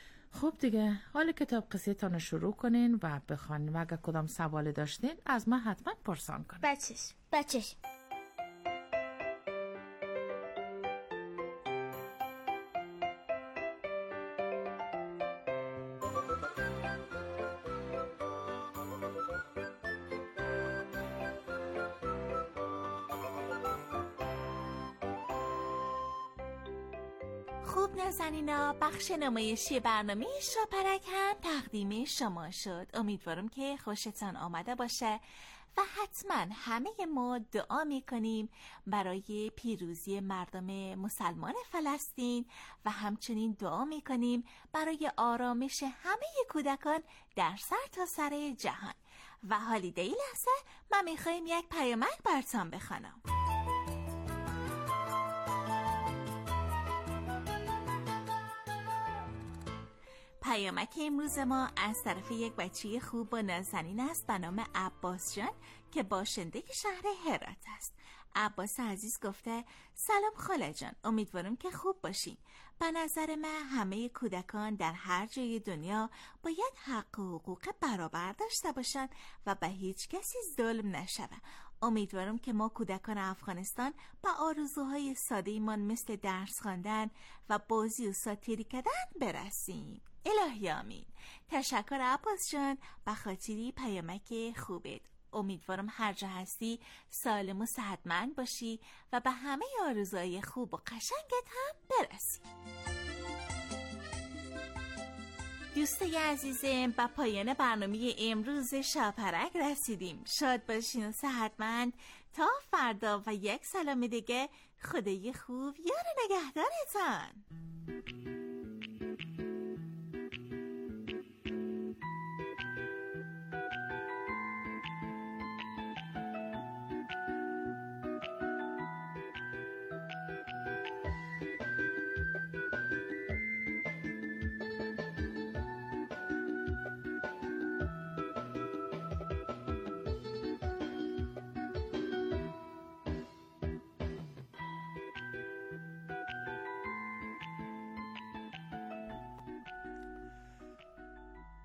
خب دیگه حالا کتاب قصه تانو شروع کنین و بخوانین و اگر کدام سوال داشتین از من حتما پرسان کنین. بچش. خوب نازنینا، بخش نمایشی برنامه شاپرک هم تقدیم شما شد. امیدوارم که خوشتان آمده باشه و حتما همه ما دعا میکنیم برای پیروزی مردم مسلمان فلسطین و همچنین دعا میکنیم برای آرامش همه کودکان در سرتاسر جهان. و حالی در این لحظه من میخوایم یک پیامک براتون بخوانم. پیامک امروز ما از طرف یک بچه خوب و نازنین است به نام عباس جان که باشنده شهر هرات است. عباس عزیز گفته سلام خاله جان، امیدوارم که خوب باشین. به نظر من همه کودکان در هر جای دنیا باید حق و حقوق برابر داشته باشند و به هیچ کسی ظلم نشود. امیدوارم که ما کودکان افغانستان به آرزوهای ساده ایمان مثل درس خواندن و بازی و ساتیری کردن برسیم. الهی آمین. تشکر عباس جان به خاطری پیامک خوبت. امیدوارم هر جا هستی سالم و صحتمند باشی و به همه آرزوهای خوب و قشنگت هم برسی. دوستای عزیزم، به پایان برنامه امروز شاپرک رسیدیم. شاد باشین و صحتمند تا فردا و یک سلام دیگه. خدای خوب یار نگهدارتان.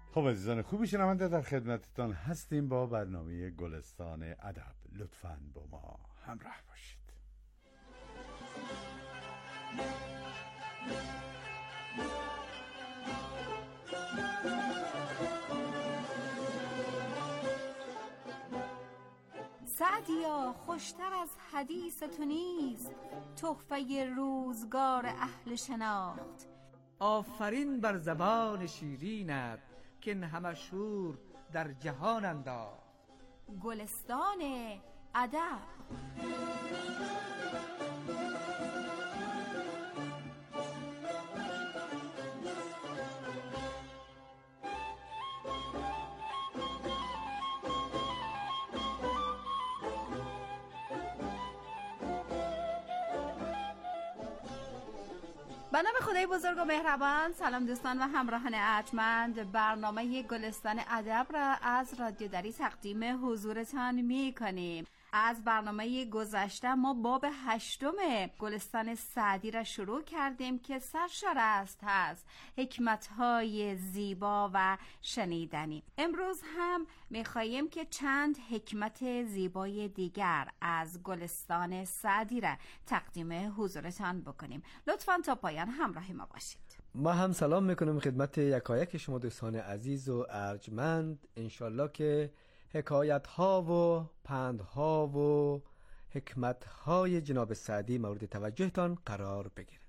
خب عزیزان خوبی شنونده، در خدمتتان هستیم با برنامه گلستان ادب. لطفاً با ما همراه باشید. سعدیا خوشتر از حدیث تو نیست تحفه روزگار اهل شناخت. آفرین بر زبان شیرینت که این همه شور در جهان انداخت. گلستان ادب. به نام خدای بزرگ و مهربان. سلام دوستان و همراهان ارجمند، برنامه گلستان ادب را از رادیو دری تقدیم حضورتان می کنیم. از برنامه گذشته ما باب 8 گلستان سعدی را شروع کردیم که سرشار است از حکمت‌های زیبا و شنیدنی. امروز هم می‌خواهیم که چند حکمت زیبای دیگر از گلستان سعدی را تقدیم حضورتان بکنیم. لطفاً تا پایان همراه ما باشید. ما هم سلام میکنم خدمت یکایک شما دوستان عزیز و ارجمند. انشالله که حکایت ها و پندها و حکمت های جناب سعدی مورد توجهتان قرار بگیرد.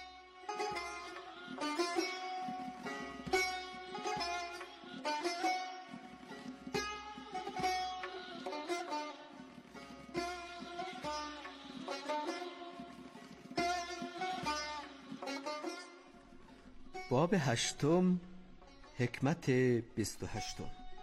باب 8 حکمت 28.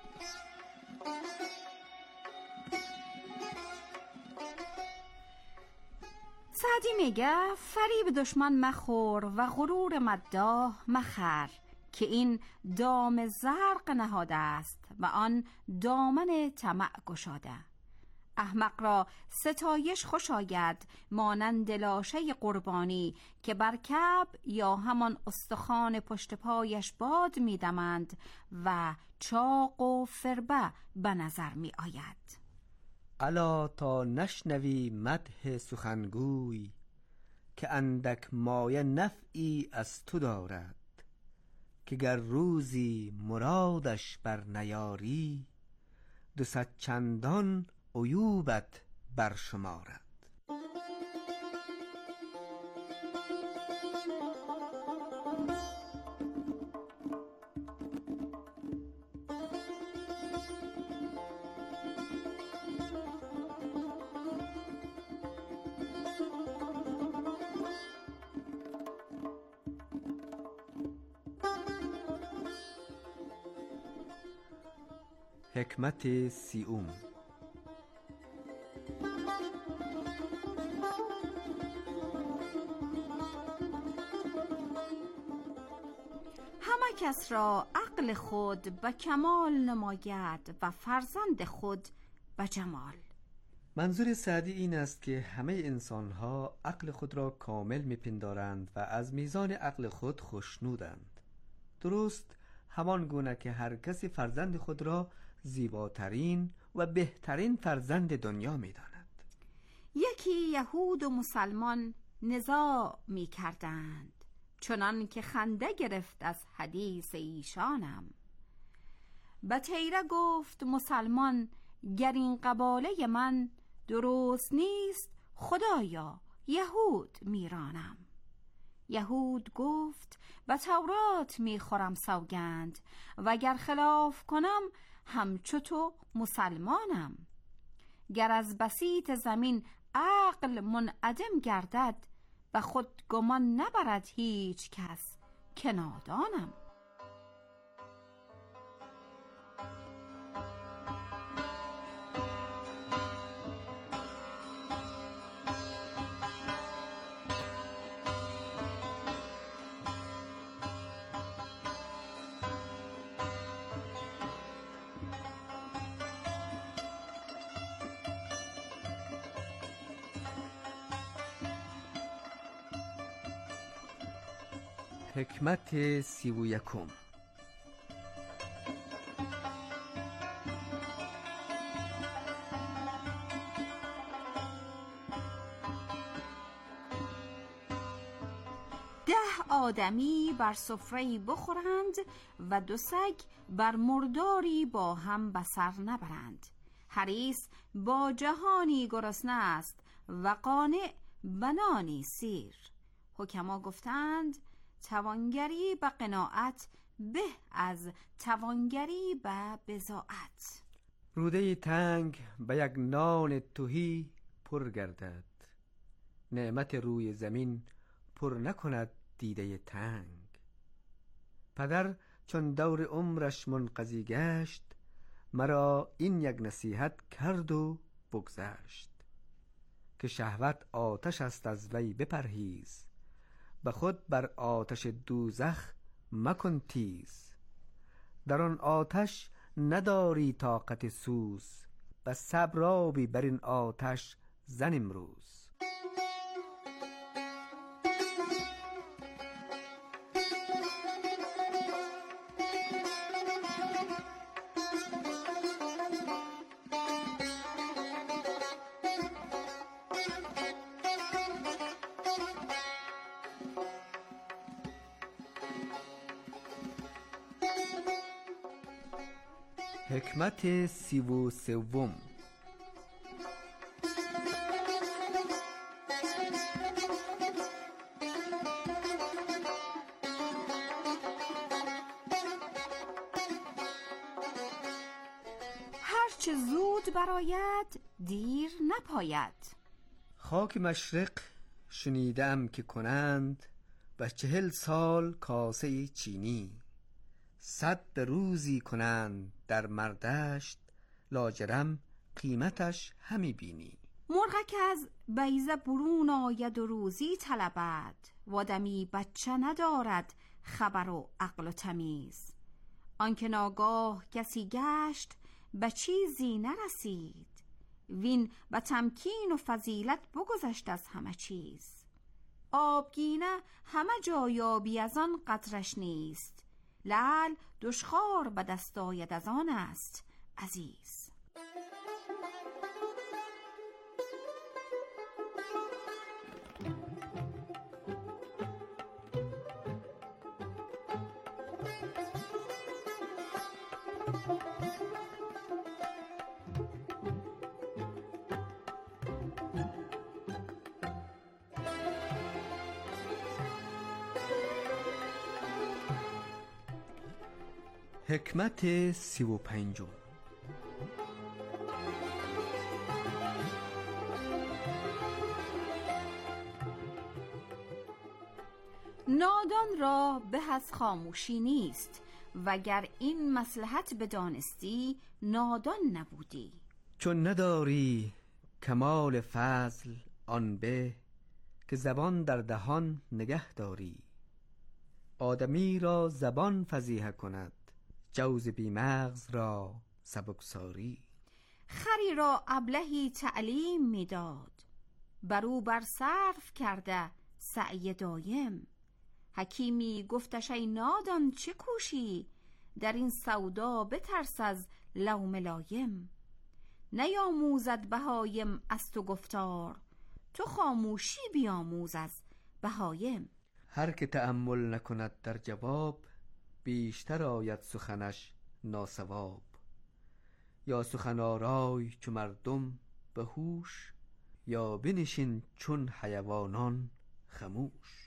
سعدی میگه فریب دشمن مخور و غرور مداح مخر که این دام زرق نهاده است و آن دامن طمع گشاده. احمق را ستایش خوش آید مانند لاشه قربانی که بر کعب یا همان استخوان پشت پایش باد میدمند و چاق و فربه به نظر می آید. الا تا نشنوی مدح سخنگوی که اندک مایه نفعی از تو دارد، که گر روزی مرادش بر نیاری 200 چندان عیوبت بر شمارد. حکمت 30. همه کس را عقل خود به کمال نماید و فرزند خود به جمال. منظور سعدی این است که همه انسانها عقل خود را کامل میپندارند و از میزان عقل خود خوشنودند. درست همان گونه که هر کسی فرزند خود را زیباترین و بهترین فرزند دنیا می‌داند. یکی یهود و مسلمان نزاع می‌کردند، چنان که خنده گرفت از حدیث ایشانم. به تیره گفت مسلمان گر این قباله من درست نیست، خدایا یهود میرانم. یهود گفت به تورات میخورم سوگند، وگر خلاف کنم همچو تو مسلمانم. گر از بسیط زمین عقل منعدم گردد، به خود گمان نبرد هیچ کس که نادانم. حکمت 31. 10 آدمی بر سفره‌ای بخورند و 2 سگ بر مرداری با هم به سر نبرند. حریص با جهانی گرسنه است و قانع بنانی سیر. حکما گفتند توانگری به قناعت به از توانگری به بضاعت. روده تنگ به یک نان تهی پر گردد، نعمت روی زمین پر نکند دیده تنگ. پدر چون دور عمرش منقضی گشت، مرا این یک نصیحت کرد و بگذشت، که شهوت آتش است از وی بپرهیز، به خود بر آتش دوزخ مکن تیز. در آن آتش نداری طاقت سوز، و صبر آبی بر این آتش زن امروز. حکمت 33. هرچه زود براید دیر نپاید. خاک مشرق شنیدم که کنند به 40 سال کاسه چینی، 100 روزی کنند در مردشت، لاجرم قیمتش همی بینی. مرغک از بیضه برون آید و روزی طلبد، و آدمی بچه ندارد خبر و عقل و تمیز. آنکه ناگاه کسی گشت به چیزی نرسید، وین به تمکین و فضیلت بگذشت از همه چیز. آبگینه همه جا یابی از آن قدرش نیست، لعل دشخوار به دست آید از آن است عزیز. حکمت 35. نادان را به از خاموشی نیست، وگر این مصلحت بدانستی نادان نبودی. چون نداری کمال فضل آن به، که زبان در دهان نگه داری. آدمی را زبان فضیحه کند، جوز بی مغز را سبکساری. خری را ابلهی تعلیم میداد، برو بر صرف کرده سعی دایم. حکیمی گفتش ای نادان چه کوشی، در این سودا بترس از لوم لایم. نیاموزد بهایم از تو گفتار، تو خاموشی بیاموز از بهایم. هر که تأمل نکند در جواب، بیشتر آید سخنش ناصواب. یا سخن آرای چو مردم به هوش، یا بنشین چون حیوانان خموش.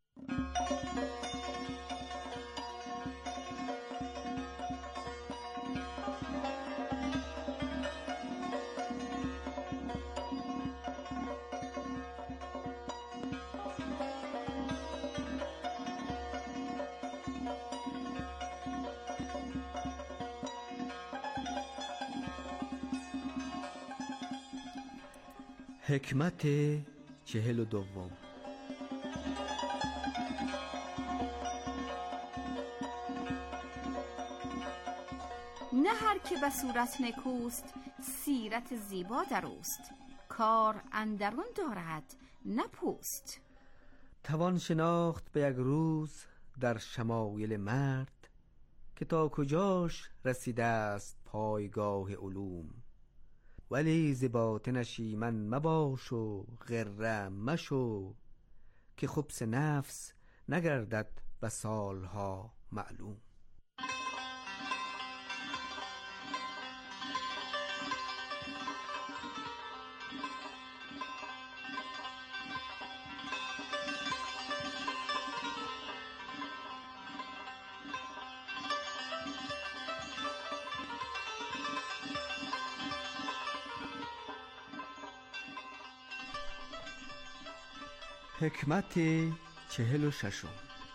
حکمت 42. نه هر که به صورت نکوست سیرت زیبا در اوست، کار اندرون دارد نه پوست. توان شناخت به یک روز در شمایل مرد، که تا کجاش رسیده است پایگاه علوم. ولی ز باطنش ایمن مباش و غره مشو، که خبث نفس نگردد به سالها معلوم. حکمت 46.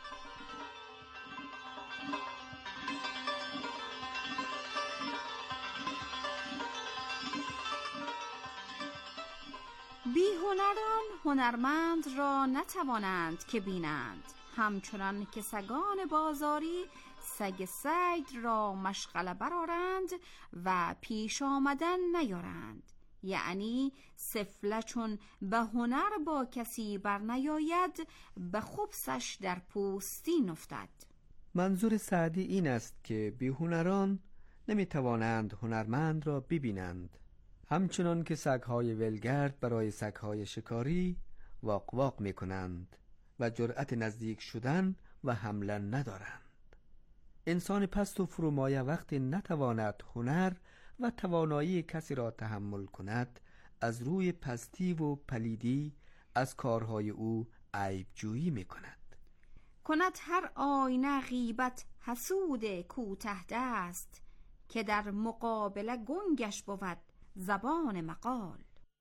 بی‌هنران هنرمند را نتوانند که بینند، همچنان که سگان بازاری سگ صید را مشغله برآرند و پیش آمدن نیارند. یعنی سفله چون به هنر با کسی برنیاید، به خبثش در پوستین افتد. منظور سعدی این است که بی‌هنران نمیتوانند هنرمند را ببینند، همچنان که سگهای ولگرد برای سگهای شکاری واق واق میکنند و جرأت نزدیک شدن و حمله ندارند. انسان پست و فرومایه وقتی نتواند هنر و توانایی کسی را تحمل کند، از روی پستی و پلیدی از کارهای او عیبجویی میکند. کند هر آینه غیبت حسود کوته دست، که در مقابله گنگش بود زبان مقال.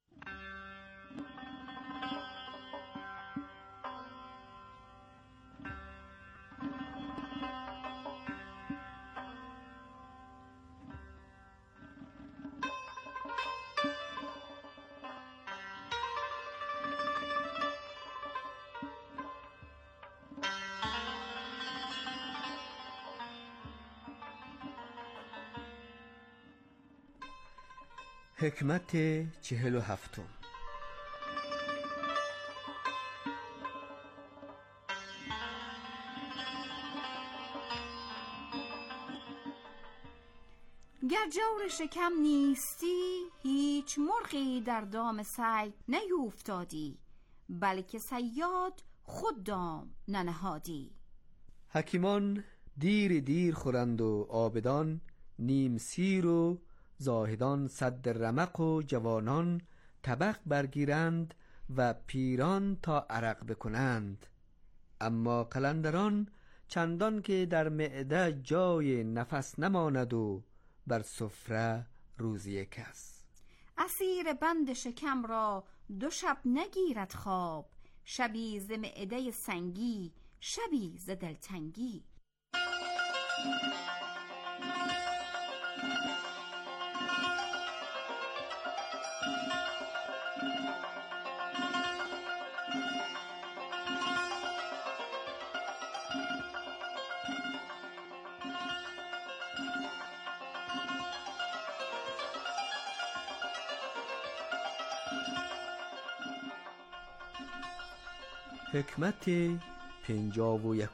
حکمت 47. گر جور شکم نیستی، هیچ مرغی در دام صید نیوفتادی، بلکه صیاد خود دام ننهادی. حکیمان دیر دیر خورند و عابدان نیم سیر و زاهدان صد رمق و جوانان طبق برگیرند و پیران تا عرق بکنند. اما قلندران چندان که در معده جای نفس نماند و بر سفره روزی کس. اسیر بند شکم را 2 شب نگیرد خواب، شبی ز معده سنگی، شبی ز دلتنگی. حکمت 51.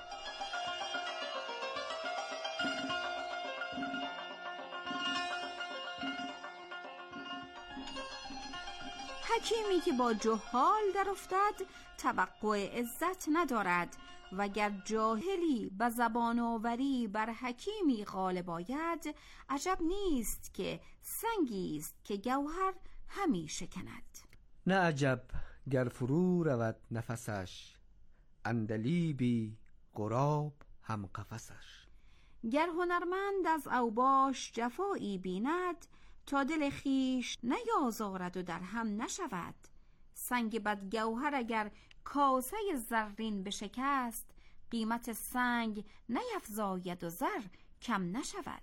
حکیمی که با جهال در افتد توقع عزت ندارد، و گر جاهلی به زبان آوری بر حکیمی غالب آید، عجب نیست که سنگی است که گوهر همی شکند. نه عجب گر فرو رود نفسش، اندلیبی غراب هم قفسش. گر هنرمند از اوباش جفایی بیند، تا دل خیش نیازارد و در هم نشود. سنگ بدگوهر اگر کاسه زرین بشکست، قیمت سنگ نیفزاید و زر کم نشود.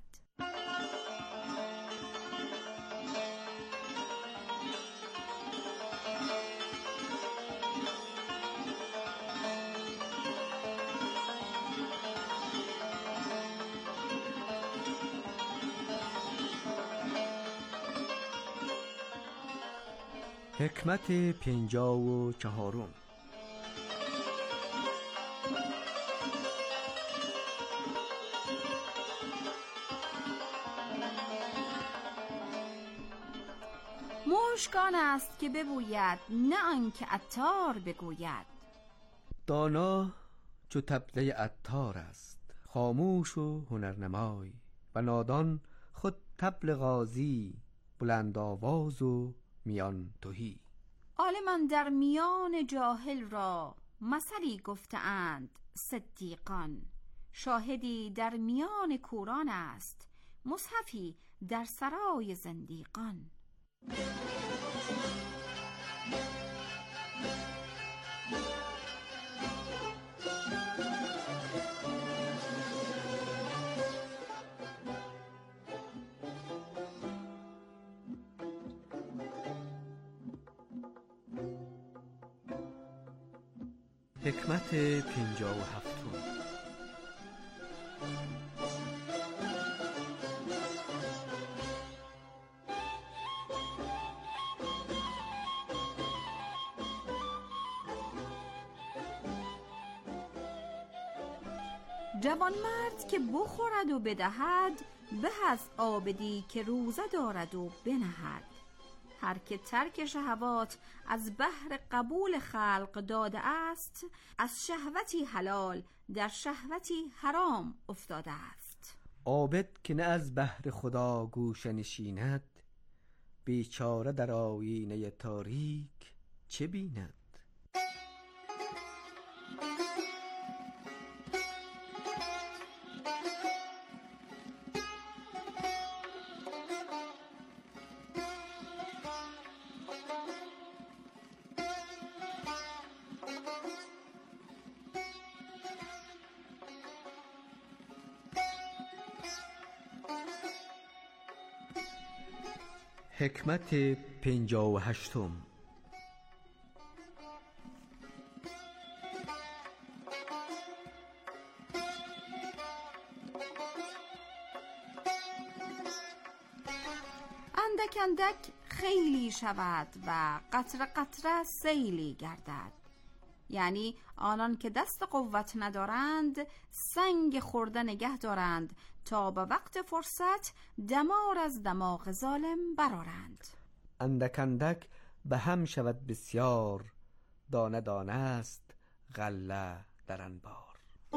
حکمت 54. مشکان است که ببوید، نه آنکه عطار بگوید. دانا چو طبله عطار است، خاموش و هنرنمای، و نادان خود طبل غازی، بلند آواز و میان تهی. عالمان در میان جاهل را، مثلی گفته‌اند صدیقان. شاهدی در میان کوران است، مصحفی در سرای زندیقان. حکمت 57. جوانمرد که بخورد و بدهد، به از عابدی که روزه دارد و بنهد. هر که ترک شهوات از بهر قبول خلق داده است، از شهوتی حلال در شهوتی حرام افتاده است. عابد که نه از بهر خدا گوشه نشیند، بیچاره در آیینه تاریک چه بیند؟ حکمت 58. اندک اندک خیلی شود و قطره قطره سیلی گردد. یعنی آنان که دست قوت ندارند، سنگ خورده نگه دارند تا به وقت فرصت دمار از دماغ ظالم برارند. اندک اندک به هم شود بسیار، دانه دانه است غله در انبار.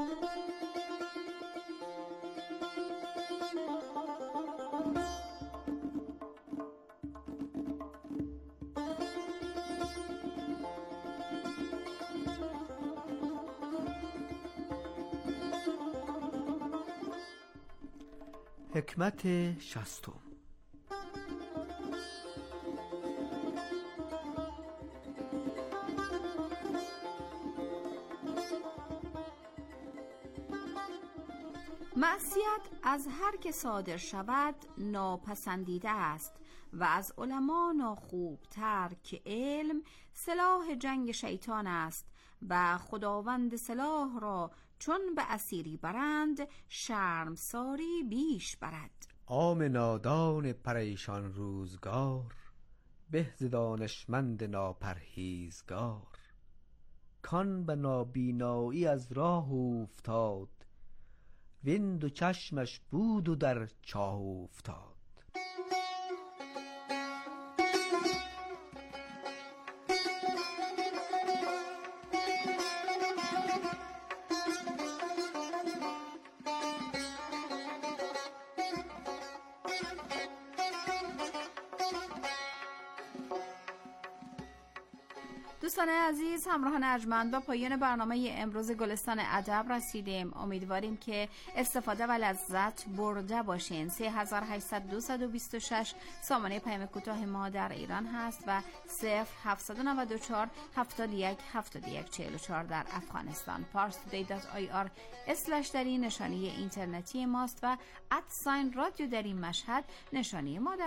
حکمت 60. معصیت از هر که صادر شود ناپسندیده است و از علما ناخوبتر که علم سلاح جنگ شیطان است و خداوند سلاح را چون به اسیری برند شرمساری بیش برد. عام نادان پریشان روزگار، به ز دانشمند ناپرهیزگار. کان به نابینایی از راه افتاد، وین دو چشمش بود و در چاه افتاد. دوستان عزیز، همراهان ارجمند، با پایان برنامه امروز گلستان ادب رسیدیم. امیدواریم که استفاده و لذت برده باشین. 3826 سامانه پیام کوتاه ما در ایران هست و 0794 71 71 44 در افغانستان. parstoday.ir/dari نشانی اینترنتی ماست و @رادیو در این مشهد نشانی ما در